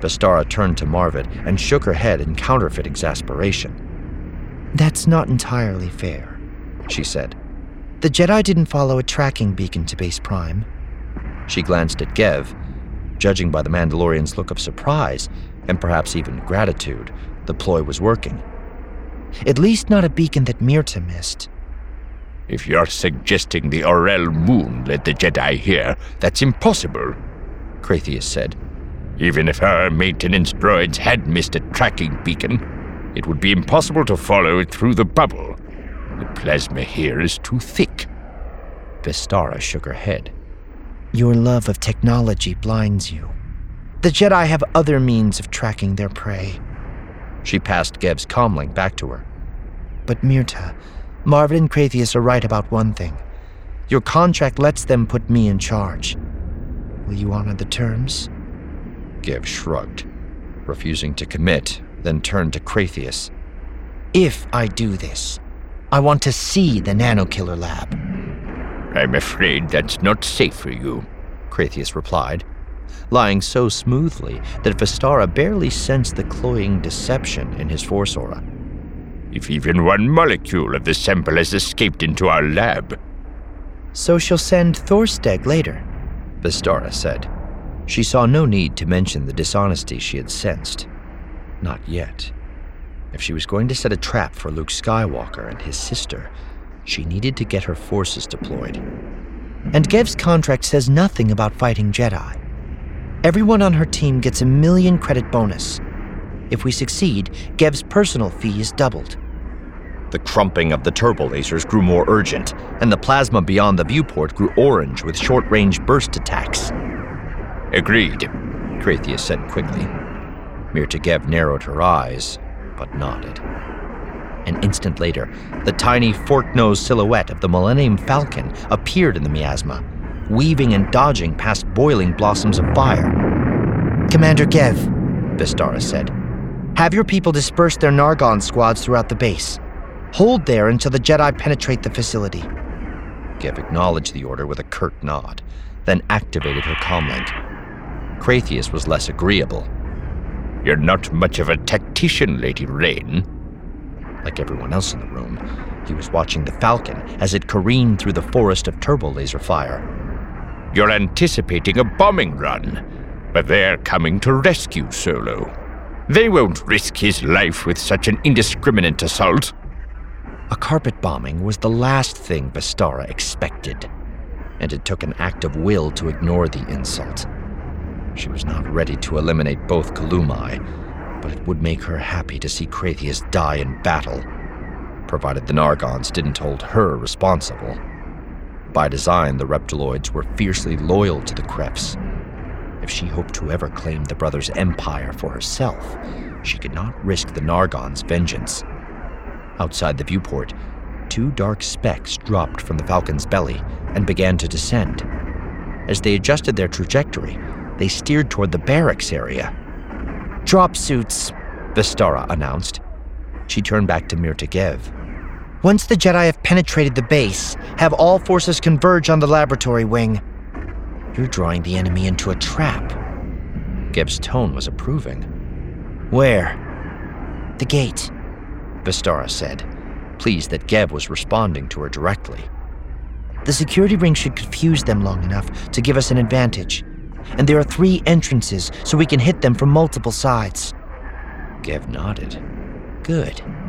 Vestara turned to Marvin and shook her head in counterfeit exasperation. "That's not entirely fair," she said. "The Jedi didn't follow a tracking beacon to Base Prime." She glanced at Gev. Judging by the Mandalorian's look of surprise, and perhaps even gratitude, the ploy was working. "At least not a beacon that Mirta missed." "If you're suggesting the Orel moon led the Jedi here, that's impossible," Kratheus said. "Even if our maintenance droids had missed a tracking beacon, it would be impossible to follow it through the bubble. The plasma here is too thick." Vestara shook her head. "Your love of technology blinds you. The Jedi have other means of tracking their prey." She passed Gev's comlink back to her. "But Mirta, Marvin and Kratheus are right about one thing. Your contract lets them put me in charge. Will you honor the terms?" Gev shrugged, refusing to commit, then turned to Kratheus. "If I do this, I want to see the Nanokiller lab." "I'm afraid that's not safe for you," Kratheus replied, lying so smoothly that Vestara barely sensed the cloying deception in his force aura. "If even one molecule of the sample has escaped into our lab." "So she'll send Thorsteg later," Vestara said. She saw no need to mention the dishonesty she had sensed. Not yet. If she was going to set a trap for Luke Skywalker and his sister, she needed to get her forces deployed. "And Gev's contract says nothing about fighting Jedi. Everyone on her team gets a 1,000,000 credit bonus. If we succeed, Gev's personal fee is doubled." The crumping of the turbo lasers grew more urgent, and the plasma beyond the viewport grew orange with short-range burst attacks. "Agreed," Kratheus said quickly. Mirta Gev narrowed her eyes, but nodded. An instant later, the tiny fork-nosed silhouette of the Millennium Falcon appeared in the miasma, weaving and dodging past boiling blossoms of fire. "Commander Gev," Vestara said. "have your people disperse their Nargon squads throughout the base. Hold there until the Jedi penetrate the facility." Gev acknowledged the order with a curt nod, then activated her comlink. Kratheus was less agreeable. "You're not much of a tactician, Lady Rain." Like everyone else in the room, he was watching the Falcon as it careened through the forest of turbo laser fire. "You're anticipating a bombing run, but they're coming to rescue Solo. They won't risk his life with such an indiscriminate assault." A carpet bombing was the last thing Vestara expected, and it took an act of will to ignore the insult. She was not ready to eliminate both Kalumai, but it would make her happy to see Kratheus die in battle, provided the Nargons didn't hold her responsible. By design, the Reptiloids were fiercely loyal to the Kreffs. If she hoped to ever claim the brothers' empire for herself, she could not risk the Nargons' vengeance. Outside the viewport, 2 dark specks dropped from the Falcon's belly and began to descend. As they adjusted their trajectory, they steered toward the barracks area. "Drop suits," Vestara announced. She turned back to Mirta Gev. "Once the Jedi have penetrated the base, have all forces converge on the laboratory wing." "You're drawing the enemy into a trap." Gev's tone was approving. "Where?" "The gate," Vestara said, pleased that Gev was responding to her directly. "The security ring should confuse them long enough to give us an advantage. And there are 3 entrances, so we can hit them from multiple sides." Gev nodded. Good.